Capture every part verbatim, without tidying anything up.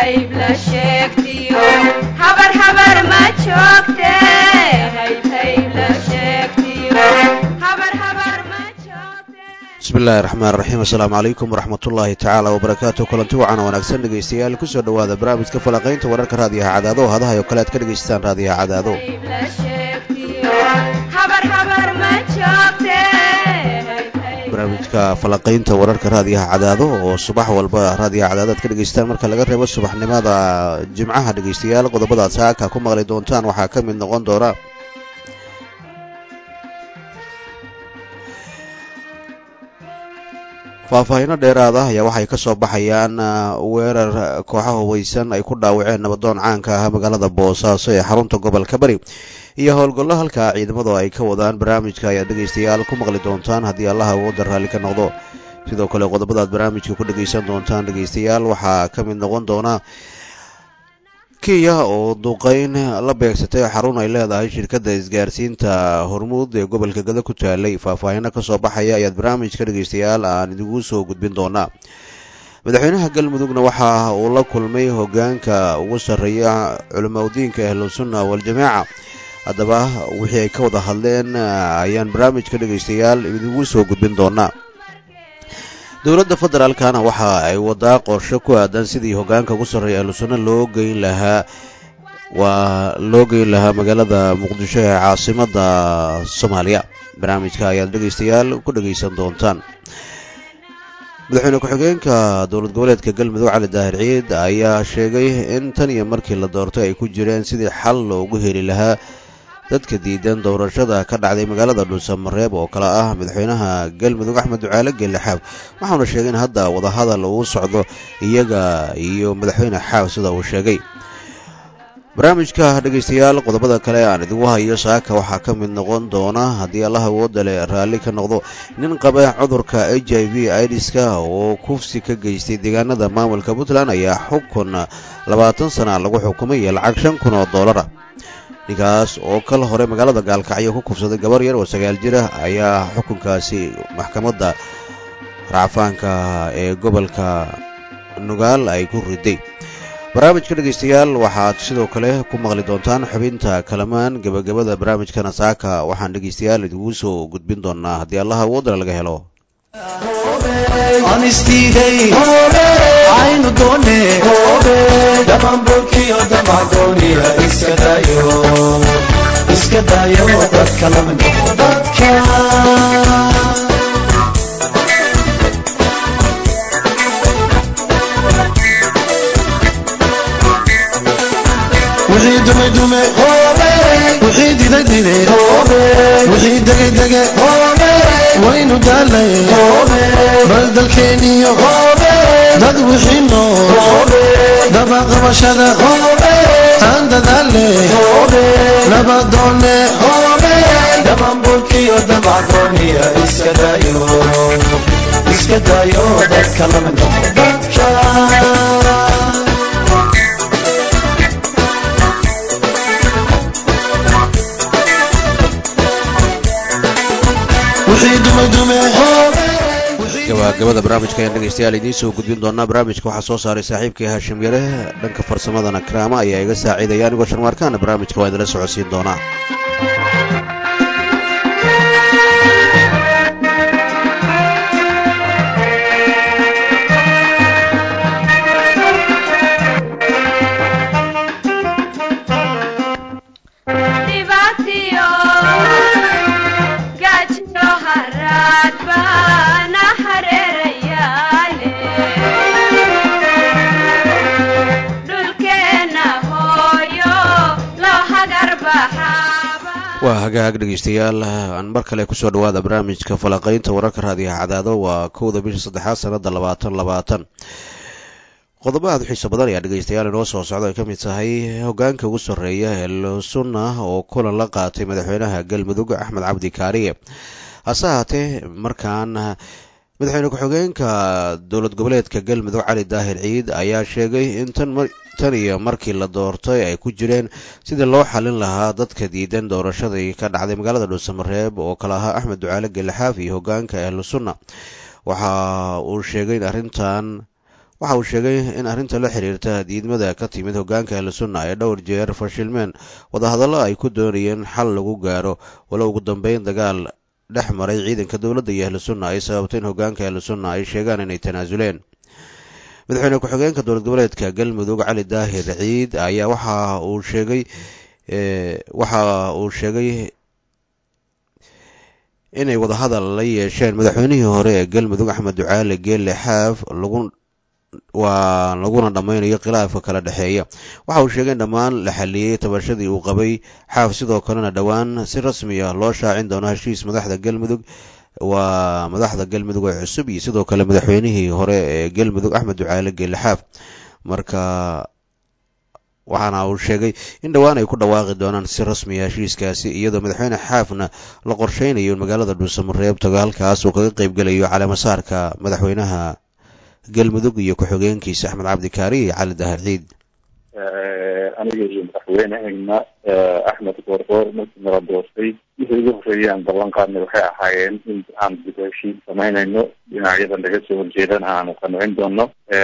hayb la sheegtiyo habar habar ma joogte hayb hayb la sheegtiyo habar habar ma joogte. bismillahi raxmaan raxiim. assalaamu calaykum waraxmatullaahi tacaala wabarakaatu. kulanti wacan wanaagsan dhegaystayaal kusoo dhowaada barnaamijka falaqaynta wararka raadiyaha cadaado oo hadaha oo kale aad ka dhagaystaan raadiyaha cadaado. barnaamijka falaqaynta wararka raadiyaha cadaado oo subax walba raadiyaha cadaado aad ka dhegaystaan marka laga reebo subaxnimada jimcaha. dhegaystayaal qodobadaad saaka ku maqli doontaan waxaa ka mid noqon doona faahfaahiino dheeraad ah ayaa waxay ka soo baxayaan weerar kooxaha hubeysan ay ku dhaawaceen nabadoon caanka ah magaalada boosaaso ee xarunta gobolka bari iyo howlgallo halkaa ciidamadu ay ka wadaan. barnaamijka ayaad dhegaystayaal ku maqli doontaan haddii allaha wooda raalli ka noqdo. sidoo kale qodobadaad barnaamijka ku dhegaysan doontaan dhegaystayaal waxaa ka mid noqon doona kenya oo duqayn la beegsatay xarun ay leedahay shirkadda isgaarsiinta hormuud ee gobolka gada ku taalay. faahfaahiino ka soo baxaya ayaad barnaamijka dhegaystayaal aan idigu soo gudbin doonaa. madaxweynaha galmudugna waxa uu la kulmay hogaanka ugu sarreeya culimaudiinka ahlusunna waljamaaca. haddaba wixii ay ka wada hadleen ayaan barnaamijka dhegaystayaal idigu soo gudbin doonaa. dowladda federaalkana waxa ay wadaa qorshe ku aadan sidii hogaanka ugu sarreeya ahlusunna loo geyn lahaa waa loo geyn lahaa magaalada muqdisho ee caasimadda soomaaliya. barnaamijka ayaad dhegaystayaal ku dhegaysan doontaan. madaxweyne ku-xigeenka dowlad goboleedka galmudug cali daahir ciid ayaa sheegay in tan iyo markii la doortay ay ku jireen sidii xal loogu heli lahaa dadka diidan doorashada ka dhacday magaalada dhuusamareeb oo kale ah madaxweynaha galmudug axmed ducaale geelle xaab. waxauna sheegay in hadda wadahadal uu socdo iyaga iyo madaxweyne xaab sida uu sheegay. barnaamijka dhegaystayaal qodobada kale aan idigu hayo saaka waxaa ka mid noqon doona haddii allaha woodale raalli ka noqdo nin qaba cudurka h i v idiska oo kufsi ka geystay deegaanada maamulka puntland ayaa xukun labaatan sana lagu xukumay iyo lacag shan kun oo doolara. ninkaas oo kal hore magaalada gaalkacyo ku kufsaday gabar yar oo sagaal jir ah ayaa xukunkaasi maxkamadda racfaanka ee gobolka nugaal ay ku riday. barnaamijka dhegaystayaal waxaad sidoo kale ku maqli doontaan xubinta kalamaan gebagabada barnaamijkana saaka waxaan dhegaystayaal idigu soo gudbin doonaa haddii allaha woodala laga helo. aynu doone dhamanbolkiyo damagooniya iska dayo iska dayo dadka lama noqo dadka wixii dume dume wixii dide dide wixii dege dege waynu daalay bal dalkeeniyo dad wixii nool dabaqabashada aan dadaale nabadoone dhamanbolkiyo damagooniya iska dayo iska dayo dadka lama noqo dadka gabagabada barnaamijka ayaan dhegaystayaal idiin soo gudbin doonaa. barnaamijka waxaa soo saaray saaxiibkii haashim yare, dhanka farsamadana karaama ayaa iga saaciidaya. anigoo sharmaarkaana barnaamijka waa idinla socodsiin doonaa. waa hagaag dhegaystayaal aan mar kale kusoo dhawaada barnaamijka falaqaynta wararka raadiyaha cadaado. waa kowda bisha saddexaad sanada labaatan labaatan. qodobo aad u xiiso badan ayaa dhegaystayaal inoo soo socda ay ka mid tahay hogaanka ugu sarreeya ahlusunna oo kulan la qaatay madaxweynaha galmudug axmed cabdi kaariye. hase haatee markaan madaxweyne ku-xigeenka dowlad goboleedka galmudug cali daahir ciid ayaa sheegay in tan tan iyo markii la doortay ay ku jireen sidii loo xalin lahaa dadka diidan doorashadii ka dhacday magaalada dhuusamareeb oo kale ahaa axmed ducaale geelle xaaf iyo hogaanka ahlusunna. waxa uu sheegay in arrintan waxa uu sheegay in arrinta la xiriirta diidmada ka timid hoggaanka ahlusunna ay dhowr jeer fashilmeen wadahadallo ay ku doonayeen xal lagu gaaro walo ugu dambeyn dagaal dhex maray ciidanka dowladda iyo ahlusunna ay sababtay in hoggaanka ahlusunna ay sheegaan inay tanaasuleen. madaxweyne ku-xigeenka dowlad goboleedka galmudug cali daahir ciid ayaa waxa uu sheegay waxa uu sheegay inay wadahadal la yeesheen madaxweynihii hore ee galmudug axmed ducaale geelle xaaf lagu waa laguna dhammaynayo khilaafka kala dhexeeya. waxa uu sheegay in dhammaan la xaliyey tabashadii uu qabay xaaf sidoo kalena dhowaan si rasmi ah loo shaacin doono heshiis madaxda galmudug waa madaxda galmudug ee cusub iyo sidoo kale madaxweynihii hore ee galmudug axmed ducaale geelle xaaf. marka waxaana uu sheegay in dhowaan ay ku dhawaaqi doonaan si rasmi ah heshiiskaasi iyadoo madaxweyne xaafna la qorsheynayo in magaalada dhuusamareeb tago halkaas uu kaga qaybgelayo caleemasaarka madaxweynaha galmudug iyo ku-xigeenkiisa axmed cabdi kaari iyo cali daahir ciid. aniga iyo madaxweynehayna axmed goorgoor markii nala doortay wixii ugu horreeyay aan ballan qaadnay waxay ahaayeen in aan dib u heshiis samaynayno dhinacyada naga soo horjeedana aanu qancin doono.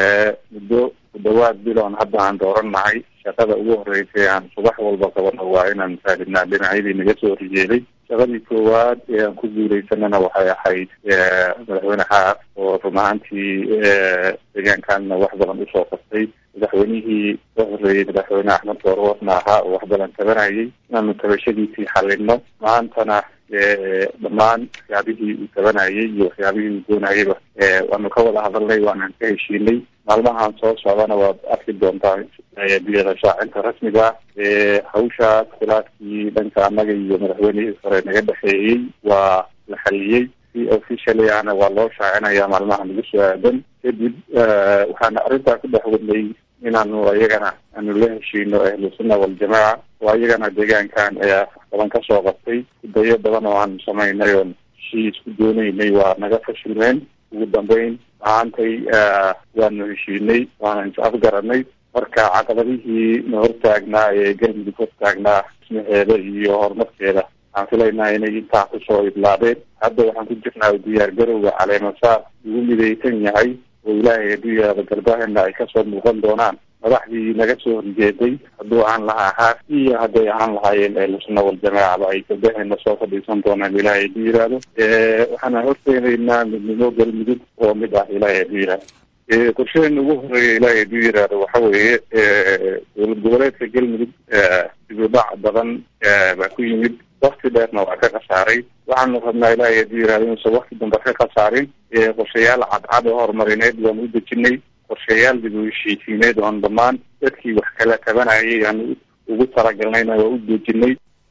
muddo ku dhawaad biloon hadda aan doorannahay shaqada ugu horreysay aan subax walba qabano waa inaan raadinaa dhinacyadii naga soo horjeeday. shaqadii koowaad ee aan ku guuleysanana waxay ahayd madaxweyne xaaf oo run ahaantii deegaankanna wax badan usoo qabtay. madaxweynihii ka horreeyey madaxweyne axmed goorgoorna ahaa oo wax badan tabanayay inaanu tabashadiisii xalino. maantana dhammaan waxyaabihii uu tabanayay iyo waxyaabihii uu doonayayba waanu ka wada hadalnay waanaan ka heshiinay. maalmahan soo socdana waad arki doontaa biyada shaacinta rasmiga hawshaas khilaafkii dhanka annaga iyo madaxweynihii hore naga dhexeeyey waa la xaliyey si officially ahna waa loo shaacinaya maalmaha nagu soo aadan. kadib waxaana arrintaa ku dhex wadnay inaanu iyagana aanu la heshiino ahlusunna waljamaaca oo iyagana deegaankan ee badan ka soo qabtay kudayo badan oo aanu samaynay oon heshiis ku doonaynay waa naga fashilmeen. ugu dambeyn maantay waanu heshiinay waana is afgaranay. marka caqabadihii na hortaagnaa ee galmudug hortaagnaa dhismaheeda iyo horumarkeeda waxaan filaynaa inay intaa kusoo idlaadeen. hadda waxaan ku jirnaa diyaar garowga caleemasaar ugu midaysan yahay oo ilaahay adduunyada galbeedna ay kasoo muuqan doonaan madaxdii naga soo horjeeday hadduu aan lahaa xaaf iyo hadday ahaan lahaayeen ahlusunna waljamaacaba ay galbeedna soo fadhiisan doonaan ilaahay hadduu yidhaahdo. waxaana horteenaynaa midnimo galmudug oo mid ah ilaahay hadduu yidhaahdo. qorshadeena ugu horeeya ilaahay hadduu yidhaahdo waxa weeye dowlad goboleedka galmudug dibudhac badan baa ku yimid. wakti dheerna waa ka khasaaray. waxaanu rabnaa ilaahay hadduu yidhahdo inuusan wakti dambe ka khasaarin. qorshayaal cadcad oo horumarineed waanu u dejinay. qorshayaal dib u heshiisiineed oon dhammaan dadkii wax kala tabanayay aanu ugu talagalnayna waa u dejinay.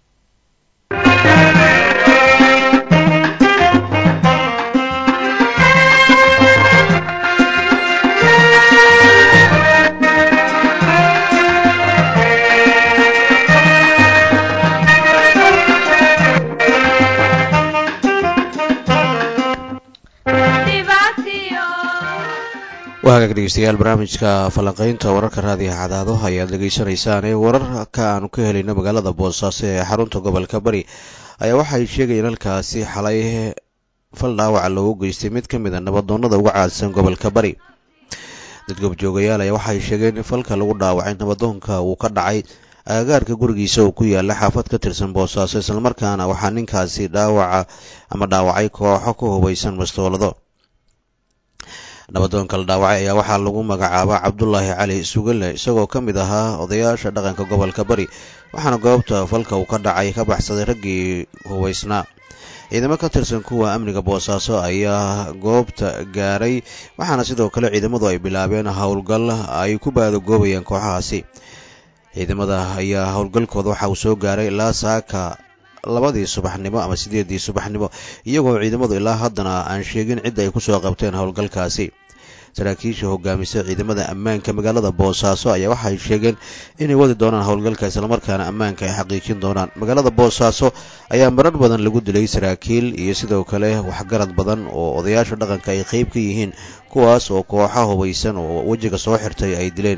waa hagaag dhegeystayaal barnaamijka falanqaynta wararka raadiyaha cadaado ayaad dhegeysanaysaan. ee wararka aanu ka helayno magaalada boosaaso ee xarunta gobolka bari ayaa waxay sheegayeen halkaasi xalay fal dhaawaca loogu geystay mid ka mid a nabadoonnada uga caadsan gobolka bari. dad goobjoogayaal ayaa waxay sheegeen in falka lagu dhaawacay nabadoonka uu ka dhacay agagaarka gurigiisa oo ku yaala xaafad ka tirsan boosaaso islamarkaana waxaa ninkaasi dhaawaca ama dhaawacay kooxo ku hubaysan bastoolado. nabadoonka la dhaawacay ayaa waxaa lagu magacaabaa cabdulaahi cali sugale isagoo ka mid ahaa odayaasha dhaqanka gobolka bari waxaana goobta falka uu ka dhacay ka baxsaday raggii hubaysnaa. ciidamo ka tirsan kuwa amniga boosaaso ayaa goobta gaaray waxaana sidoo kale ciidamadu ay bilaabeen howlgal ay ku baadagoobayaan kooxahaasi. ciidamada ayaa howlgalkooda waxa uu soo gaaray ilaa saaka labadii subaxnimo ama sideedii subaxnimo iyagoo ciidamadu ilaa haddana aan sheegin cidda ay kusoo qabteen howlgalkaasi. saraakiisha hogaamisa ciidamada ammaanka magaalada boosaaso ayaa waxay sheegeen inay wadi doonaan howlgalka islamarkaana ammaanka ay xaqiijin doonaan. magaalada boosaaso ayaa marar badan lagu dilay saraakiil iyo sidoo kale waxgarad badan oo odayaasha dhaqanka ay qayb ka yihiin kuwaas oo kooxa hubaysan oo wejiga soo xirtay ay dileen.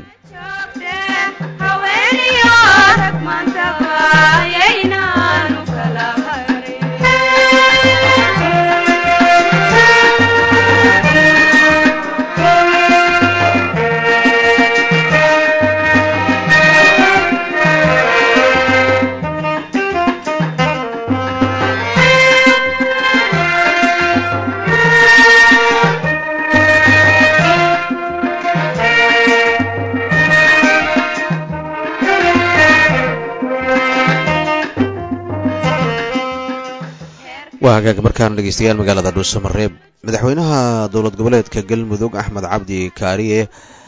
waa hagaag markaan dhegeystayaal magaalada dhuusamareeb madaxweynaha dowlad goboleedka galmudug axmed cabdi kaariye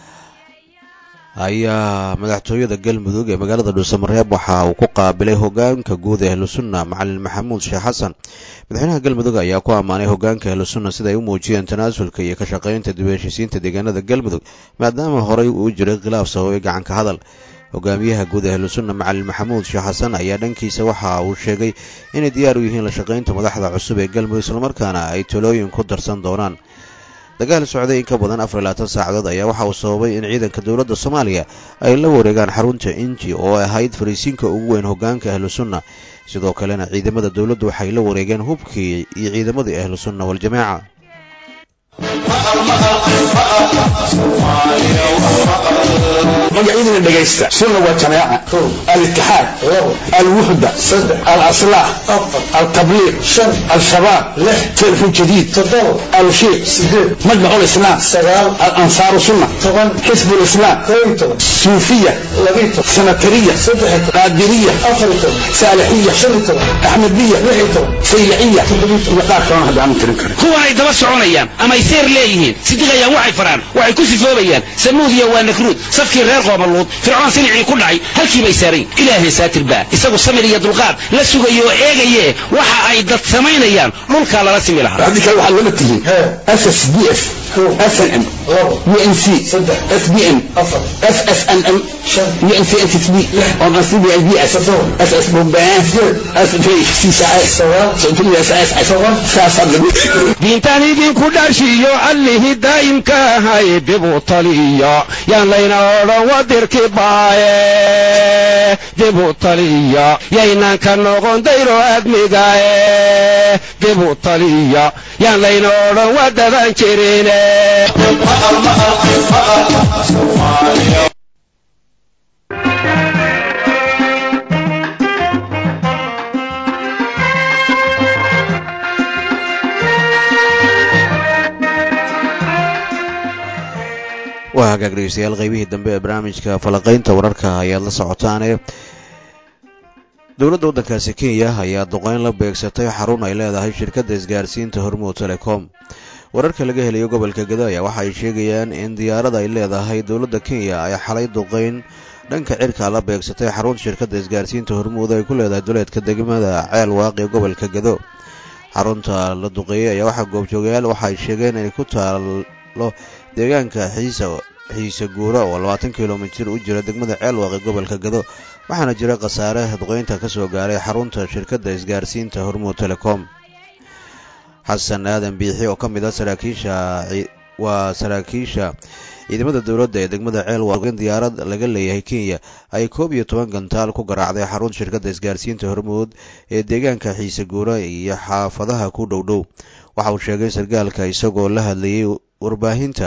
ayaa madaxtooyada galmudug ee magaalada dhuusamareeb waxa uu ku qaabilay hogaanka guud ee ahlusunna macalin maxamuud sheekh xasan madaxweynaha galmudug ayaa ku ammaanay hogaanka ahlusunna sida ay u muujiyeen tanaasulka iyo ka shaqaynta dib u heshiisiinta deegaanada galmudug maadaama horey uu jiray khilaaf sababay gacanka hadal hogaamiyaha guud ee ahlusunna macalin maxamuud sheekh xasan ayaa dhankiisa waxa uu sheegay inay diyaar u yihiin la shaqaynta madaxda cusub ee galmudug islamarkaana ay talooyin ku darsan doonaan dagaal socday in ka badan afar iyo labaatan saacadood ayaa waxa uu sababay in ciidanka dowladda soomaaliya ay la wareegaan xarunta inji oo ahayd fariisiinka ugu weyn hogaanka ahlusunna sidoo kalena ciidamada dowladdu waxay la wareegeen hubkii iyo ciidamadii ahlusunna waljamaaca magacyadina dhegaysta sunna waa jamaaca al-ittixaad al-wuxda al-aslaah al-tabliiq al-shabaab telefon jadiid al-shiiq majmac al-islaam al-ansaaru sunna xisb al-islaam suufiya sanatariya qaadiriya saalixiya axmediya saylaciya iyo qaar kalena hadda aan tirin karin kuwa ay daba soconayaan ama ay seer leeyihiin sidiqayaan waxay faraan waxay ku sifoobayaan samuudiya waa nakruud safkii reer qoobaluud fircoon sinicii ku dhacay halkii bay saarayn ilaahay saatir baa isagu samir iyo dulqaad la sugayo oo eegaye waxa ay dad samaynayaan dhulkaa lala simi lahaa haddii kale waxaad lama tihiin s s d f s n m u n c s b n s s n m u n c n c b on s b n b s s s bombaan s diintaan idinku dharshiyo allihii daa'imka ahay dibu taliya yaan layna odhan wadirki baaye dibu taliya yaynaan ka noqon dayro admigaye dibu taliya yaan layna odhan wadadan jirine waa hagaag dhegeystayaal qaybihii dambe ee barnaamijka falaqaynta wararka ayaad la socotaane dowladda waddankaasi kenya ayaa duqeyn la beegsatay xarun ay leedahay shirkadda isgaarsiinta hormuud telecom wararka laga helayo gobolka gado ayaa waxa ay sheegayaan in diyaarada ay leedahay dowladda kenya ay xalay duqeyn dhanka cirka la beegsatay xarunta shirkadda isgaarsiinta hormuud ay ku leedahay duleedka degmada ceel waaqi gobolka gado xarunta la duqeeyey ayaa waxaa goobjoogayaal waxa ay sheegeen inay ku taalo deegaanka xiisa xiise guura oo labaatan kilomitir u jira degmada ceelwaaqi gobolka gado waxaana jira khasaare duqeynta ka soo gaaray xarunta shirkadda isgaarsiinta hormuud telecom xasan aadan biixi oo ka mid ah saraakiisha waa saraakiisha ciidamada dowladda ee degmada ceelwaaqi diyaarad laga leeyahay kenya ay koob iyo toban gantaal ku garaacday xarunta shirkadda isgaarsiinta hormuud ee deegaanka xiise guura iyo xaafadaha ku dhowdhow waxa uu sheegay sargaalka isagoo la hadlayay warbaahinta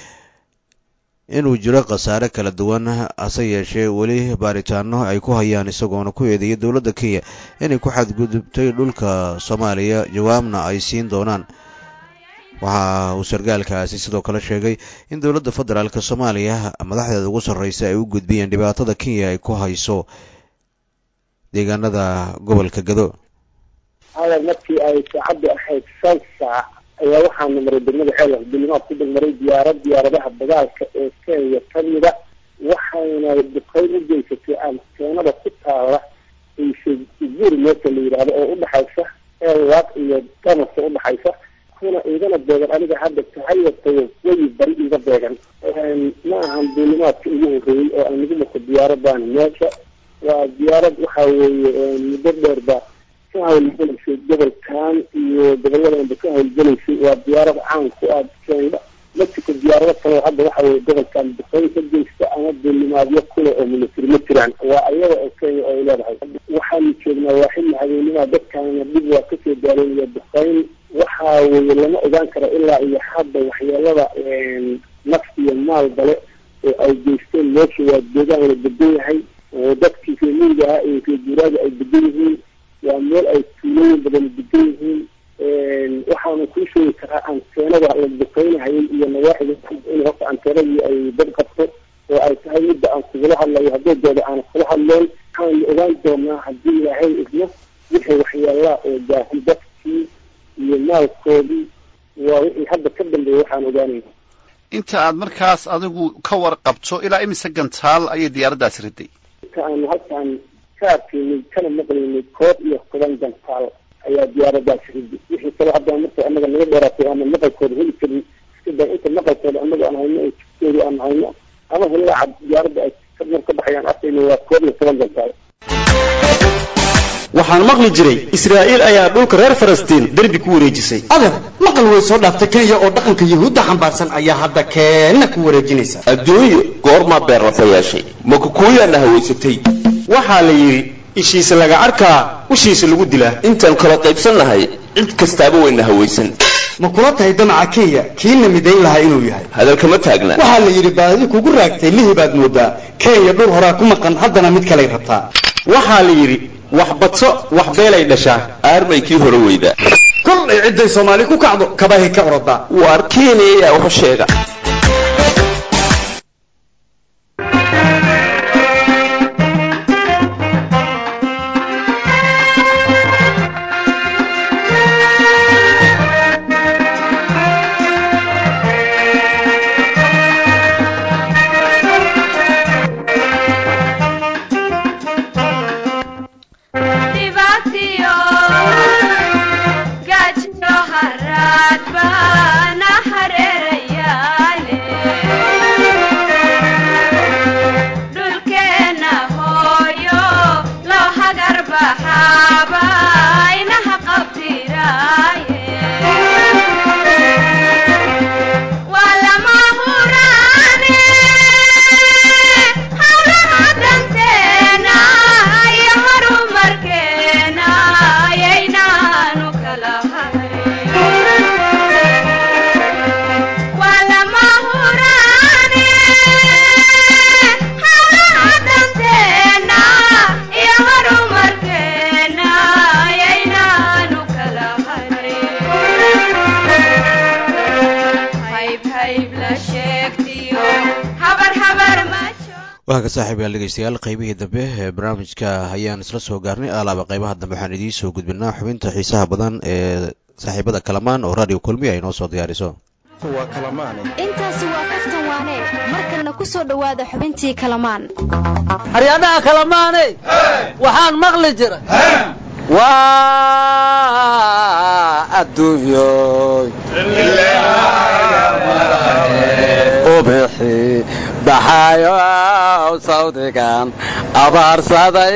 inuu jiro khasaare kala duwan hase yeeshee weli baaritaano ay ku hayaan isagoona ku eedeeyay dowladda kenya inay ku xadgudubtay dhulka soomaaliya jawaabna ay siin doonaan waxa uu sargaalkaasi sidoo kale sheegay in dowladda federaalk soomaaliya madaxdeeda ugu sarreysa ay u gudbiyeen dhibaatada kenya ay ku hayso deegaanada gobolka gado markii ay saacaddu ahayd shan saac ayaa waxaana maray degmada ceelwaaq dulimaad ku degmaray diyaarad diyaaradaha dagaalka ee kenya kamida waxayna duqeyn u geysatay anteenada ku taala guur meesha la yidhaahdo oo udhaxaysa ceelwaaq iyo damaska udhaxaysa kuna igana beegan aniga hadda tahayatayo weyi bari iga beegan ma ahan dulimaadka ugu horreeyey oo aan nagu marko diyaaradan meesha waa diyaarad waxa weeye muddo dheerba ka hawlgelaysay gobolkan iyo gobolladanba ka hawlgelaysay waa diyaarad caan ku ah kenya mexico diyaarado kale hadda waxa weye gobolkan duqeyn ka geysta ama dulimaadyo kule oo military ma jiraan waa ayaga oo kenya oo ay leedahay waxaanu joognaa waa xilli habeennimaa dadkaana dhib waa kasoo daareynaya duqeyn waxa weye lama ogaan kara ilaa iyo hadda waxyeelada naf iyo maal bale oo ay geysteen meesha waa deegaan la degan yahay oo dadkii reemiyiga ahaa iyo reeguuraaga ay degan yihiin waa meel ay tuulooyin badan degan yihiin waxaanu kuu sheegi karaa anteenada la duqeynahayay iyo nawaaxida in horta anteenadii ay dad qabto oo ay tahay midda aan kugula hadlayo hadeedooda aan kula hadleen waxaanu ogaan doonaa haddii ilaahay idmo wixii waxyeelaa oo gaahay dadkii isticmaalkoodii waa wixii hadda ka dambeeyey waxaan ogaanayna. inta aad markaas adigu ka warqabto ilaa imise gantaal ayay diyaaraddaasi riday? inta aanu halkaan ka arkaynay kana maqlaynay koob iyo toban gantaal ayaa diyaaraddaasi riday. wixii kale hadda marka annaga naga dheeraatay ama maqalkooda heli karin iska daa inta maqalkooda annaga aan hayno ee jidkooda aan hayno ama hillaaca diyaaradda ay mar ka baxayaan arkayna waa koob iyo toban gantaal. waxaan maqli jiray Israa'iil ayaa dhulka reer Falastiin darbi ku wareejisay. adeer maqal way soo dhaaftay Kenya oo dhaqanka Yahuudda xambaarsan ayaa hadda Kenya ku wareejinaysa. adduunyo goorma beer la yeeshay ma ku kuuyana hawaysatay. waxaa la yiri ishiisa laga arkaa ushiisa lagu dilaa. intaan kala qaybsanahay cid kastaaba wayna hawaysan. ma kula tahay damaca Kenya kiina midayn lahaa inuu yahay hadalka ma taagna. waxaa la yiri baadi kugu raagtay lihi baad moodaa Kenya dhul hore ku maqan haddana mid kale rabtaa. waxaa la yiri wax badso wax beelay dhashaa aarmay kii hore weyda. kul ay ciday Soomaali ku kacdo kabahi ka orada waar Kenya ayaa wax sheega. waxa ka saaxiibayaal dhegeystayaal qaybihii dambe ee barnaamijka ayaan isla soo gaarnay alaaba qaybaha dambe waxaan idiin soo gudbinaa xubinta xiisaha badan ee saaxiibada kalamaan oo radio kulmi ay noo soo diyaariso. intaasi waa kaftan waane markana ku soo dhawaada xubintii kalamaan. haryadaha kalamaanay waxaan maqli jiray waa adduunyo ubixi baxayo sawdigan abaarsaday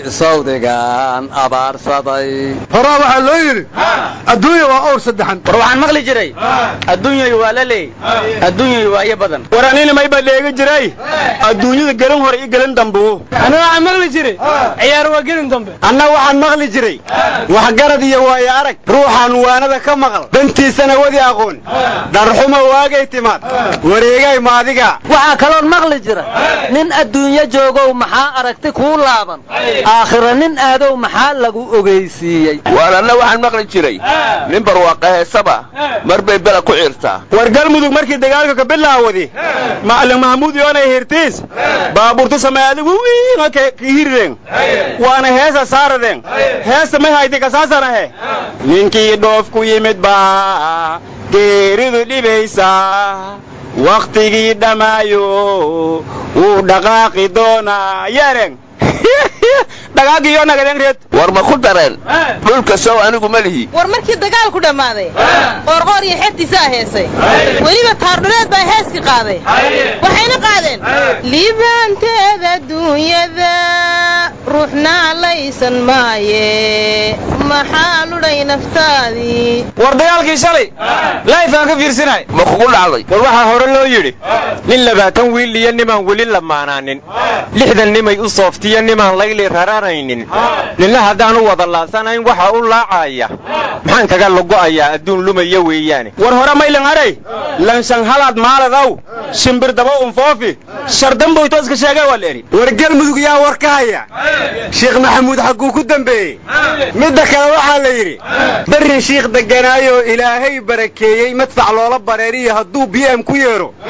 sawdigan abaarsaday. horaa waxaa loo yidhi adduunya waa owr saddexan. war waxaan maqli jiray adduunyay waa la leey adduunyay waa iyo badan. war anina may baa dheega jiray adduunyada galan hore iyo galan dambe. ana waxaan maqli jiray ciyaar waa galan dambe. anna waxaan maqli jiray wax garad iyo waayo arag ruuxan waanada ka maqal dantiisana wadi aqoon darxuma waagay timaad wareegay maadiga. waxaa kaloon maqli jira nin adduunyo joogow maxaa aragti kuu laaban aakhira nin aadow maxaa lagu ogeysiiyey. waar anna waxaan maqli jiray nin barwaaqo heesaba mar bay bela ku ciirtaa. war galmudug markii dagaalka ka bilaawadi macalin mahmuud yoonay hirtiis baabuurtu samay adigu wiina ka hirreen waana heesa saaradeen heesta may haydi kasaasanahe ninkii dhoof ku yimid baa geeridu dhibaysa waqtigii dhamaayo wuu dhaqaaqi doonaa yareen dhaqaaqiyo nagadeen reed. war ma ku dareen dhulka soo anigu ma lihi. war markii dagaalku dhammaaday qoorqoor iyo xeebtiisaa heesay weliba taardhuleed baa heeskii qaaday waxayna qaadeen liibaanteeda adduunyada ruuxna laysan maaye maxaa ludhay naftaadii. war dagaalkii shalay laifaan ka fiirsanay ma kugu dhacday. war waxaa hore loo yidhi nin labaatan wiil iyo nimaan weli lamaanaanin lixdan nimay u sooftiyo nimaan layli raranaynin ninna haddaan u wada laasanayn waxa u laacaya maxaan kaga lago'ayaa adduun lumaya weeyaane. war hore maylan aray lanshan halaad maaladaw shimbir daba unfoofi shardanboy tooska sheegay waa leeri. war galmudug yaa war ka haya sheekh maxamuud xaguu ku dambeeyey. midda kale waxaa la yidhi berri shiikh deganaayo ilaahay barakeeyey madfac loola bareeriyo hadduu b m ku yeero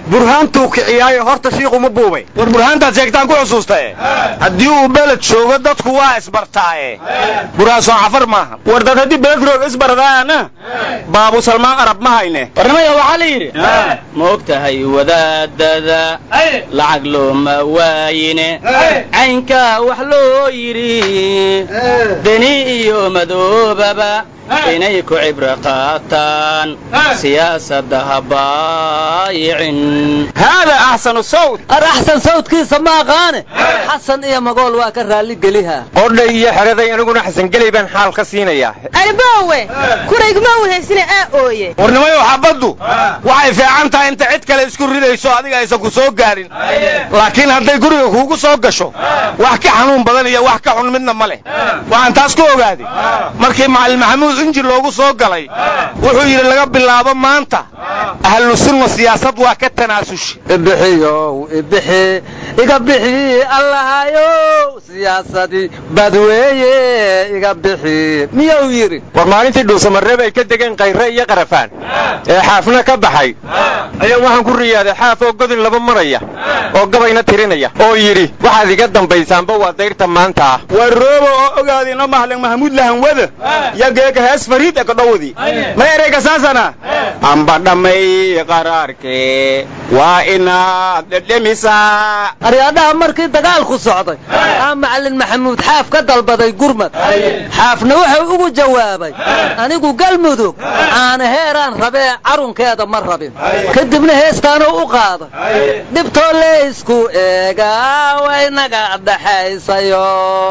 burhaantuu kiciyaayo horta shiiqu ma buubay war burhaantaad sheegtaan ku xusuustae haddii uu beled joogo dadku waa isbartaaye burhaan soo cafar maaha war dad haddii beled roog isbardaana baabu salmaan arab ma hayne warnimaya waxaa la yidhi ma og tahay wadaadada lacag looma waayine caynkaa wax loo yidhi deni iyo madoobaba inay ku cibro qaataan siyaasadda ha baayicin hada axsanu sawt ar axsan sawtkiisa ma aqaane xasan iyo magool waa ka raalli geliha qodhay iyo xeraday aniguna xasan gelay baan xaal ka siinayaa arbaawe kurayguma wahaysina aa ooye warnimayo xabaddu waxay fiican tahay inta cid kale isku ridayso adiga aysan ku soo gaarin laakiin hadday guriga kuugu soo gasho wax ka xanuun badan iyo wax ka xun midna ma leh waxaan taas ku ogaaday markii macallin maxamuud inji loogu soo galay wuxuu yidhi laga bilaabo maanta ahlu sunna siyaasad waa ka tanaasushay ibixiyow ibixi iga bixi allahayow siyaasadii badweeye iga bixi miyuu yidhi war maalintii dhuusamareeb ay ka degeen kayre iyo qarafaan ee xaafna ka baxay ayaa waxaan ku riyaaday xaaf oo godin laba maraya oo gabayna tirinaya oo yidhi waxaad iga dambaysaanba waa dayrta maanta ah war roobo oo ogaadino mahlin mahmuud lahanwada yageeka hees fariid ee kadhowdii ma ereyga saasana amba dhammay qaraarkee waa inaad dhedhemisaa aryaadhaha markii dagaalku socday aa macallin maxamuud xaaf ka dalbaday gurmad xaafna wuxuu ugu jawaabay anigu galmudug aana heeraan rabee carunkeeda ma rabin kadibna heestaanuu u qaaday dhibtoo leysku eegaa waynaga dhaxaysayo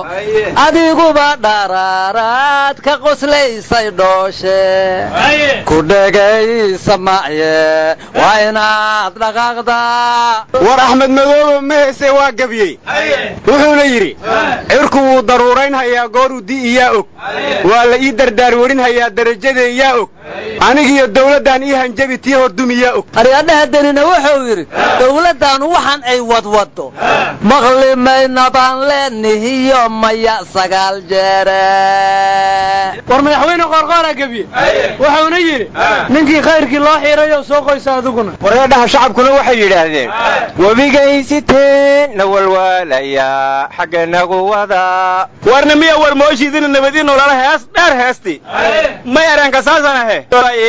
adiguba dharaaraad ka qoslaysay dhooshe ku dhegaysa macye waa inaad dhaqaaqdaa war axmed madoobe ma heese waa gabyey wuxuuna yidhi cirku wuu daruuraynhayaa gooruu di'iyaa og waa la ii dardaar warinhayaa darajadee yaa og anigiyo dawladdan ii hanjabi tii hordumiyaa og aryaadhaha denina wuxuu yidhi dawladdan waxan ay wadwaddo maqli mayna baan leennihiyo maya sagaal jeere war madaxweyne qoorqooraa gebiye wuxuuna yidhi ninkii khayrkii loo xiirayo soo qoysa adiguna wareedhaha shacabkuna waxay yidhaahdeen webigaysiteen na walwaalayaa xagga nagu wada warna miya war mooshiidina nabadii nolola hees dheer heesti ma yaranka saasanahe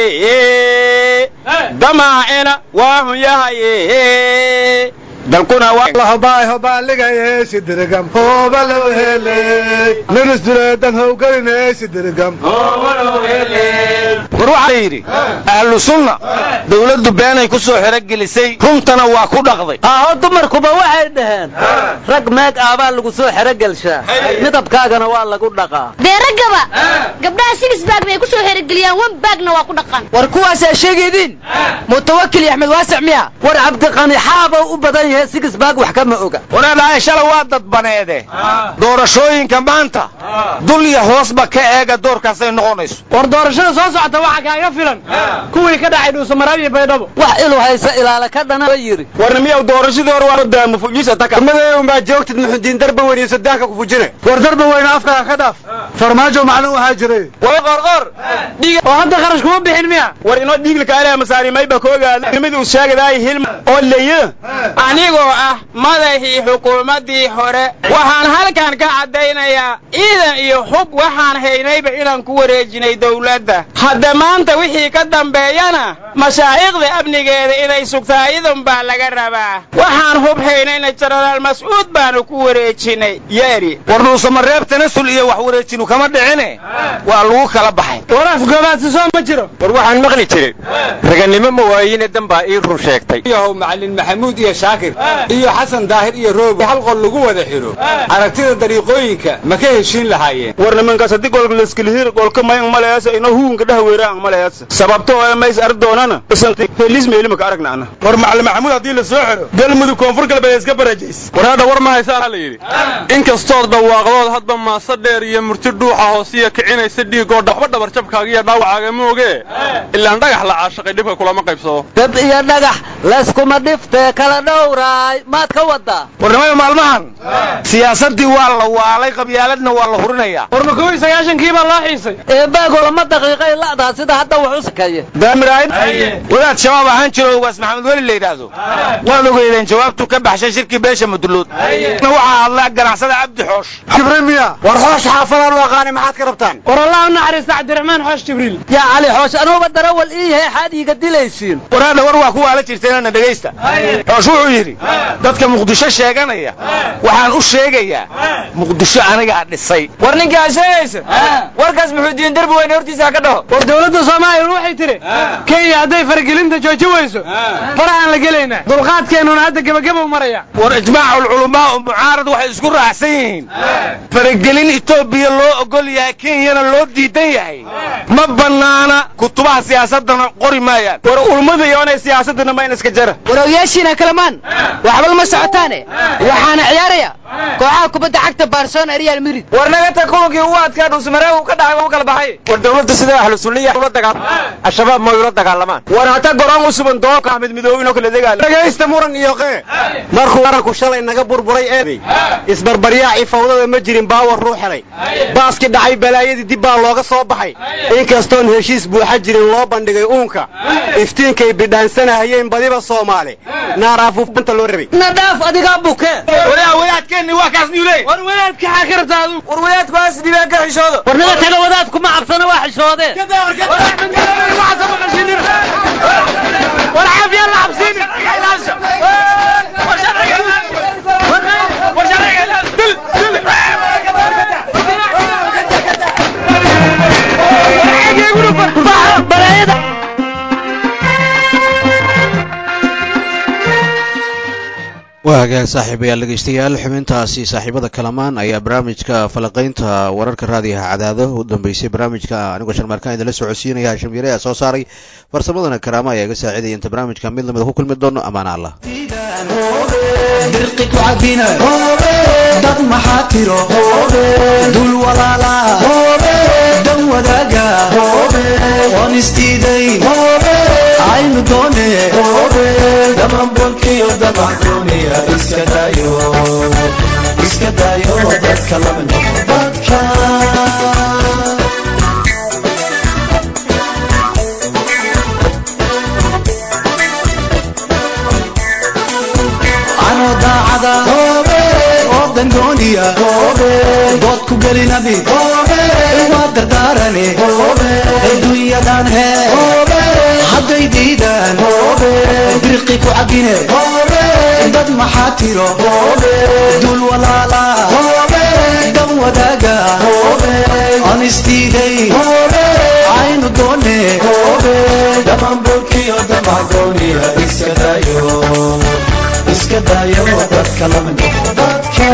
damaacina waa hun yahaye dalkuna lahobaay hobaaligaye sidirgam hooba loo heley nirisdureedan howgeline sidirgam hooba loo heley war waxaa yidhi ahlu sunna dawladdu beenay ku soo xerogelisay runtana waa ku dhaqday aaho dumarkuba waxay dhaheen rag meeg aabaa lagu soo xerogelshaa midabkaagana waa lagu dhaqaa dee raggaba gabdhaha silis baag bay ku soo xerogeliyaan wan baagna waa ku dhaqan war kuwaasaa sheegeediin mutawakil iyo axmed waasic miya war cabdiqani xaabow u badan yahay sigis baag wax kama oga walaalahay shala waa dadbaneede doorashooyinka maanta dul iyo hoosba ka eega doorkaasay noqonayso war doorashada soo socota waxa kaaga filan kuwii ka dhacay dhuusamareeb iyo baydhabo wax ilu haysa ilaala ka dhana yiri warna miyaw doorashadii hore waa daama fujisa taka madeeyo ma joogtid muxudiin darba weyn iyo sadaanka ku fujine war darba weyn afka ka dhaaf farmaajo macluum waxa jiray way qorqor dhiig oo hadda kharash kuma bixin miya war inoo dhiig ka ilaa masaari mayba ka ogaada nimadu sheegay hilm oo leeyo anigoo ah madaxii xukuumadii hore waxaan halkan ka cadaynayaa ciidan iyo xub waxaan haynayba inaan ku wareejinay dawladda hadda maanta wixii ka dambeeyana mashaayikhda amnigeeda inay sugtaa idan baa laga rabaa waxaan hub haynayna jenaraal mas'uud baanu ku wareejinay yeeri war dhuusamareeb tanasul iyo wax wareejinu kama dhicine waa lagu kala baxay war afgabaadsi soo ma jiro war waxaan maqli jiray raganimo ma waayine danbaa ii run sheegtay yahow macallin maxamuud iyo shaakir iyo xasan daahir iyo roobo hal qol lagu wada xiro aragtida dariiqooyinka ma ka heshiin lahaayeen war nimankaas haddii golka laskilihir golka mayan maleyaasa ino huunka dhah weeraan maleyaasa sababto oo mays ardoonana isan helis meelima ka aragna ana war macallin maxamuud haddii la soo xiro galmudug koonfur galbeed iska barajays war hadha war ma haysaa la yiri in kastoo dhawaaqdood hadba maasa dheer iyo murti dhuuxa hoosiya kicinaysa dhiigoo dhaxba dhabar jabkaaga iyo dhaawacaaga mooge ilaa dhagax la caashaqay dhibka kulama qaybsado dab iyo dhagax laskuma dhiftee kala dhowraay maad ka wadaa warnimada maalmahan siyaasadii waa la waalay qabyaaladna waa la hurinayaa war ma kow iyo sagaashankii baa loo xiisay eebaago lama daqiiqay la'daa sida hadda wax u sakeeye daamirayd wadaad shabaab ahaan jiro ugaas maxamed weli la yidhaahdo waad ogeydeen jawaabtu ka baxshay shirkii beesha muduluud waxaa hadlaa ganacsada cabdi xoosh jibriil war xoosh xaafadaan loo qaanay maxaad ka rabtaan war allah u naxariista cabdiraxmaan xoosh jibriil yaa cali xoosh anuuba darawal ii yahay xaad iiga dilaysiin waraadha war waa kuwa ala jirteenana dhegaysta xoosh wuxuu yidhi dadka muqdisho sheeganaya waxaan u sheegayaa muqdisho anigaa dhisay war ninkaa sheegaysa warkaas muxuu diin darbi weyne hortiisa ka dhaho war dawladda soomaaliya waxay tiri kenya hadday faragelinta jooji weyso farahaan la gelaynaa dulqaadkeennuna hadda gebagaba u maraya war ijmaacu lculamaa u mucaarad waxay isku raacsan yihiin faragelin etoobiya loo ogol yahay kenyana loo diidan yahay ma bannaana kutubaha siyaasadana qori maayaan war ulmada iyoonay siyaasadana ma in iska jara warowyaashiina kalamaan waxba lama socotaane waxaana ciyaaraya kooxaha kubadda cagta barcelona real madrid war naga ta kulankii ugu adkaa dhusmareeb uu ka dhacay uu kala baxay war dawladda sida ahlu sunniya ula dagaal ashabaab ma ula dagaalamaan war hata goran u suban dooka Ahmed Midoobin oo kala dagaal dhagaysta muran iyo qee markuu waranku shalay naga burburay eeday isbarbariyaaci fawdada ma jirin baawar ruux helay baaski dhacay balaayadii dib baa looga soo baxay inkastoon heshiis buuxa jirin loo bandhigay uunka iftiinkay bidhaansanahayeen badiba Soomaali naaraafu inta loo rabay nadaaf adiga buke waraa wadaadkeeni waa kaas niulay war wadaadka xaakirtaadu war wadaadku aas dibaa ka xishoodo war naga taga wadaadku ma cabsana waa xishoodeen war caafiya la cabsin waa hagaag saaxiibayaal dhegeystayaal xubintaasi saaxiibada kalamaan ayaa barnaamijka falaqaynta wararka raadiyaha cadaado u dambeysay barnaamijka anigoo sharmaarkaan idinla socodsiinaya hashim yare ayaa soo saaray farsamadana karaama ayaa iga saacidaya inta barnaamijka mid lamida ku kulmi doono ammaana allah dad maxaa tiro dul walaala dan wadaaga oon istiiday aynu doone damanbolkiyo damaxdooniya iska dayo iska dayo dadka laba noqo dadka ano daacada oo dangooniya dood ku gelinabi waa dardaarane adduunyadan hee hadday diidaan birqi ku cabine dad maxaa tiro dul walaala dan wadaaga aan istiiday aynu doone damanbolkiyo damaxdooniya iska dayo iska dayo dadka lama noqo dadka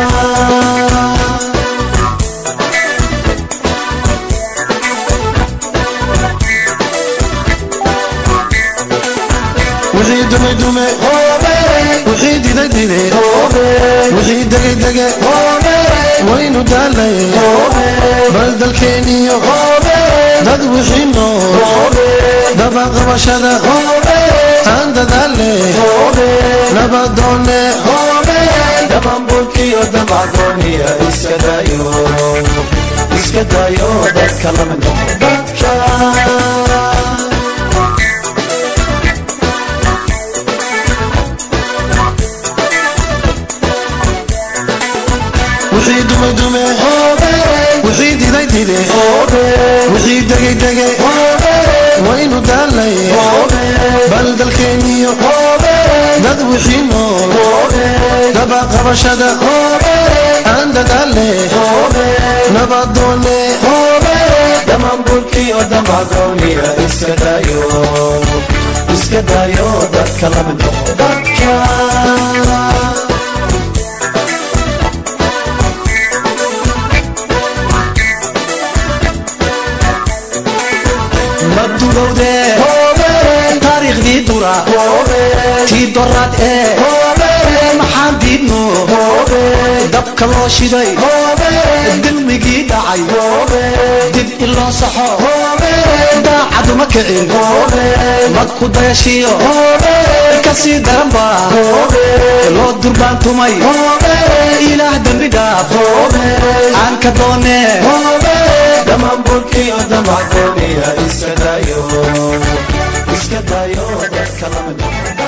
wixii dume dume wixii dide dide wixii dege dege waynu daalay bal dalkeeniyo dad wixii nool dabaqabashada aan dadaale nabadoone damanbolkiyo damaxdooniya iska dayo iska dayo dadka lama noqo dadka wixii dume dume wixii diday dide wixii degay dege waynu daalay bal dalkeeniyo dad wixii nool dabaqabashada aan dadaale nabadoone damanbolkiyo damaxdooniya iska dayo iska dayo dadka lama noqo dadka madugowde taariikhdii dura tii doraad ee maxaan diidno dabka loo shiday dilmigii dhacay dib iloo saxo daacaduma kicin madku dayashiyo kasii daran baa loo durbaantumay ilaah dembi dhaaf aan ka doonee dhamaan burkiyo damac gooniya iska dayo iska dayo dadka lamid